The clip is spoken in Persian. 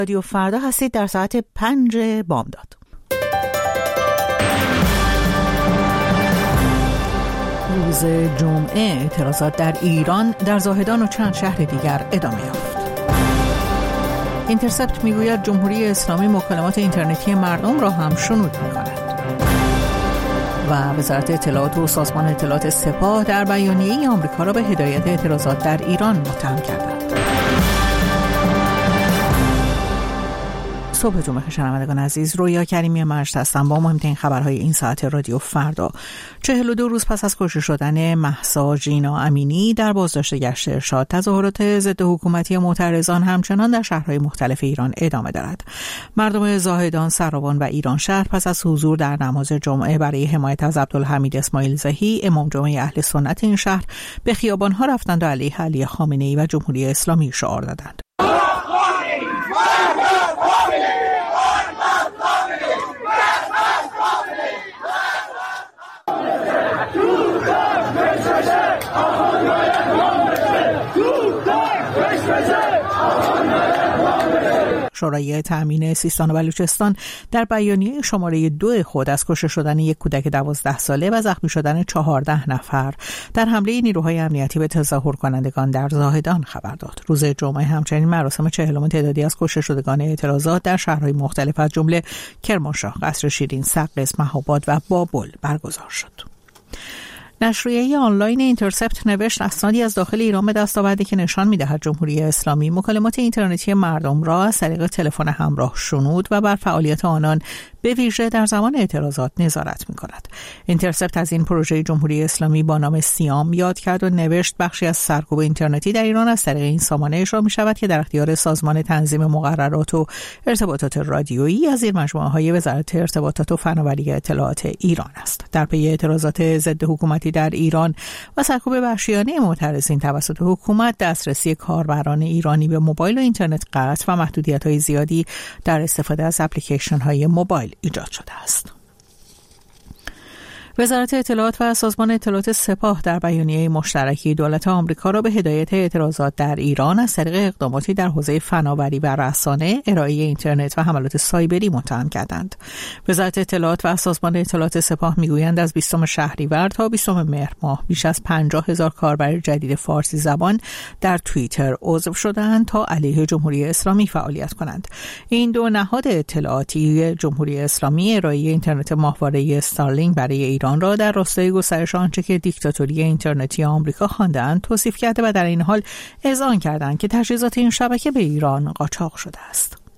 رادیو فردا هستید در ساعت 5 بامداد. روز جمعه اعتراضات در ایران، در زاهدان و چند شهر دیگر ادامه یافت. اینترسپت میگوید جمهوری اسلامی مکالمات اینترنتی مردم را هم شنود می‌کند. و وزارت اطلاعات و سازمان اطلاعات سپاه در بیانیه‌ای آمریکا را به هدایت اعتراضات در ایران متهم کردند. صبحتون بخیر شنوندگان عزیز، رویا کریمی مجد هستم با مهمترین خبرهای این ساعت رادیو فردا. 42 روز پس از کشته شدن مهسا ژینا امینی در بازداشت گشت ارشاد، تظاهرات ضد حکومتی معترضان همچنان در شهرهای مختلف ایران ادامه دارد. مردم زاهدان، سراوان و ایران شهر پس از حضور در نماز جمعه برای حمایت از عبدالحمید اسماعیل زهی، امام جمعه اهل سنت این شهر، به خیابان‌ها رفتند و علیه علی خامنه‌ای و جمهوری اسلامی شعار دادند. شورای تأمین سیستان و بلوچستان در بیانیه شماره 2 خود از کشته شدن یک کودک 12 ساله و زخمی شدن 14 نفر در حمله نیروهای امنیتی به تظاهر کنندگان در زاهدان خبر داد. روز جمعه همچنین مراسم 40 تعدادی از کشته شدگان اعتراضات در شهرهای مختلف از جمله کرمانشاه، قصر شیرین، سقز، مهاباد و بابل برگزار شد. نشریه آنلاین اینترسپت نوشت اسنادی از داخل ایران به دست آورده که نشان می‌دهد جمهوری اسلامی مکالمات اینترنتی مردم را از طریق تلفن همراه شنود و بر فعالیت آنان به ویژه در زمان اعتراضات نظارت می‌کند. اینترسپت از این پروژه جمهوری اسلامی با نام سیام یاد کرد و نوشت بخشی از سرکوب اینترنتی در ایران از طریق این سامانه اجرا می‌شود که در اختیار سازمان تنظیم مقررات و ارتباطات رادیویی از این مجموعه‌های وزارت ارتباطات و فناوری اطلاعات ایران است. در پی اعتراضات ضد حکومتی در ایران و سرکوب وحشیانه معترضین توسط حکومت، دسترسی کاربران ایرانی به موبایل و اینترنت قطع و محدودیت‌های زیادی در استفاده از اپلیکیشن‌های موبایل ایجاد شده است. وزارت اطلاعات و سازمان اطلاعات سپاه در بیانیه مشترکی دولت آمریکا را به هدایت اعتراضات در ایران از طریق اقداماتی در حوزه فناوری و رسانه، ارائه اینترنت و حملات سایبری متهم کردند. وزارت اطلاعات و سازمان اطلاعات سپاه میگویند از 20 شهریور تا 20 مهر ماه بیش از 50,000 کاربر جدید فارسی زبان در توییتر عضو شدند تا علیه جمهوری اسلامی فعالیت کنند. این دو نهاد اطلاعاتی جمهوری اسلامی ارائه اینترنت ماهواره استارلینک برای ایران را در راستای گسترش آنچه که دیکتاتوری اینترنتی آمریکا خواندند توصیف کرده و در این حال اذعان کردند که تجهیزات این شبکه به ایران قاچاق شده است.